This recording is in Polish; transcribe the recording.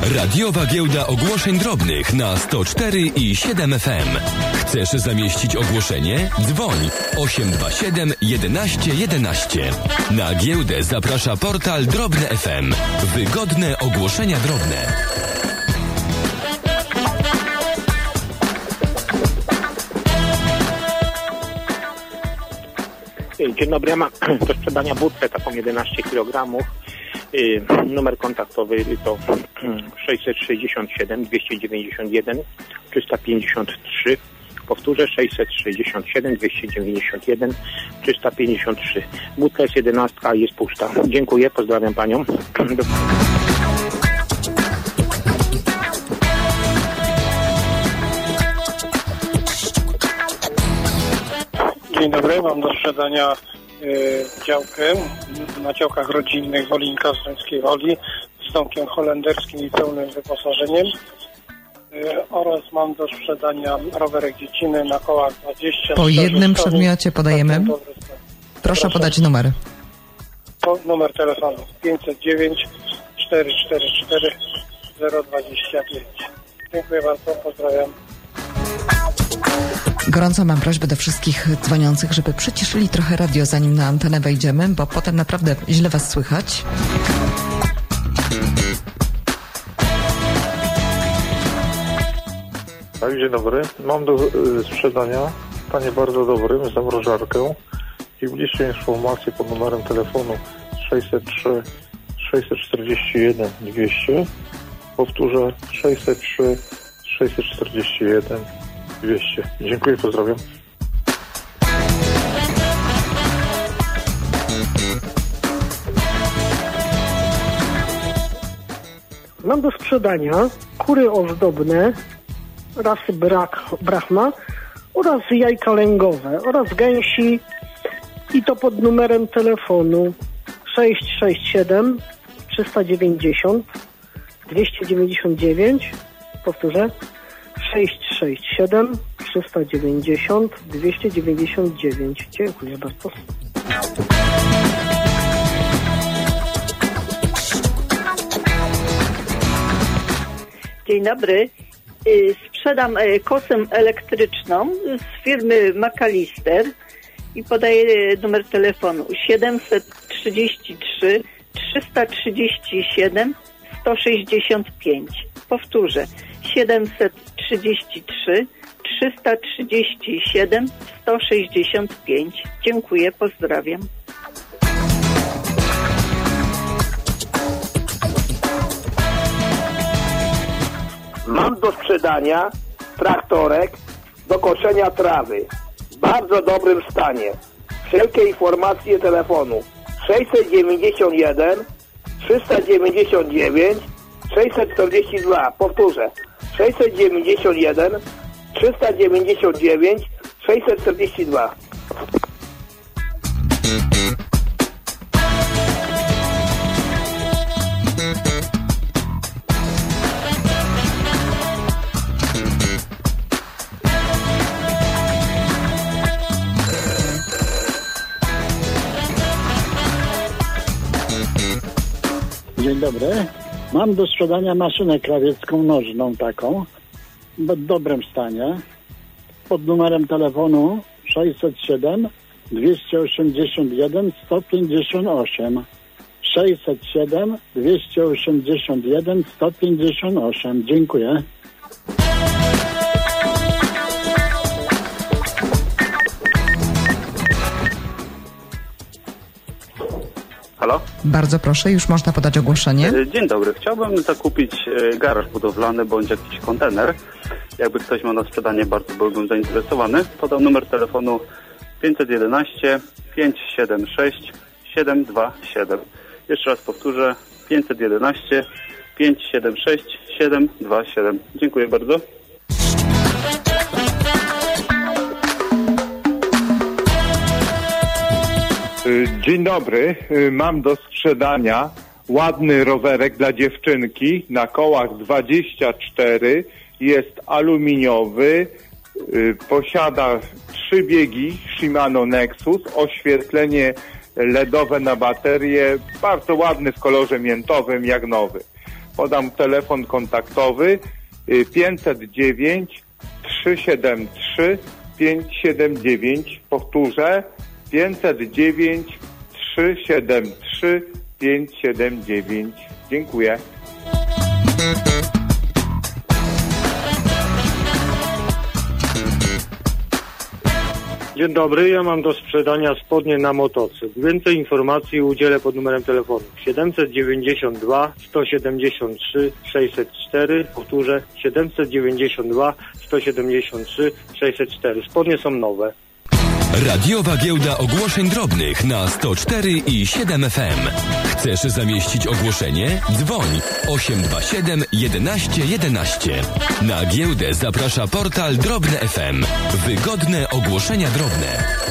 Radiowa giełda ogłoszeń drobnych na 104 i 7 FM. Chcesz zamieścić ogłoszenie? Dzwoń 827 11 11. Na giełdę zaprasza portal Drobne FM. Wygodne ogłoszenia drobne. Dzień dobry, ja mam do sprzedania budkę taką 11 kg. Numer kontaktowy to 667 291 353. Powtórzę, 667 291 353. Budka jest 11, jest pusta. Dziękuję, pozdrawiam panią. Dzień dobry, mam do sprzedania działkę na działkach rodzinnych Wolinka w Zdrońskiej Woli z domkiem holenderskim i pełnym wyposażeniem oraz mam do sprzedania rowerek dzieciny na kołach 20. Po jednym przedmiocie podajemy. Proszę podać numer. Numer telefonu 509 444 025. Dziękuję bardzo, pozdrawiam. Gorąco mam prośbę do wszystkich dzwoniących, żeby przyciszyli trochę radio, zanim na antenę wejdziemy, bo potem naprawdę źle was słychać. Tak, dzień dobry. Mam do sprzedania, panie bardzo dobrym, zamrażarkę i bliższe informacje pod numerem telefonu 603 641 200. Powtórzę 603 641 200. Dziękuję, pozdrawiam. Mam do sprzedania kury ozdobne rasy Brahma oraz jajka lęgowe oraz gęsi i to pod numerem telefonu 667 390 299. Powtórzę 667 390 299. Dziękuję bardzo. Dzień dobry. Sprzedam kosę elektryczną z firmy McAllister i podaję numer telefonu 733 337 165. Powtórzę 733 337 165. Dziękuję, pozdrawiam. Mam do sprzedania traktorek do koszenia trawy w bardzo dobrym stanie. Wszelkie informacje telefonu 691 399 642. Powtórzę 691 399 642. Dzień dobry. Mam do sprzedania maszynę krawiecką nożną taką, w dobrym stanie, pod numerem telefonu 607 281 158. 607 281 158. Dziękuję. Halo? Bardzo proszę, już można podać ogłoszenie. Dzień dobry. Chciałbym zakupić garaż budowlany bądź jakiś kontener. Jakby ktoś miał na sprzedanie, bardzo byłbym zainteresowany. Podam numer telefonu 511 576 727. Jeszcze raz powtórzę 511 576 727. Dziękuję bardzo. Dzień dobry, mam do sprzedania ładny rowerek dla dziewczynki na kołach 24, jest aluminiowy, posiada 3 biegi Shimano Nexus, oświetlenie LEDowe na baterię, bardzo ładny w kolorze miętowym jak nowy. Podam telefon kontaktowy 509 373 579. Powtórzę 509 373 579. Dziękuję. Dzień dobry, ja mam do sprzedania spodnie na motocykl. Więcej informacji udzielę pod numerem telefonu 792 173 604. Powtórzę 792 173 604. Spodnie są nowe. Radiowa giełda ogłoszeń drobnych na 104 i 7 FM. Chcesz zamieścić ogłoszenie? Dzwoń 827 11 11. Na giełdę zaprasza portal Drobne FM. Wygodne ogłoszenia drobne.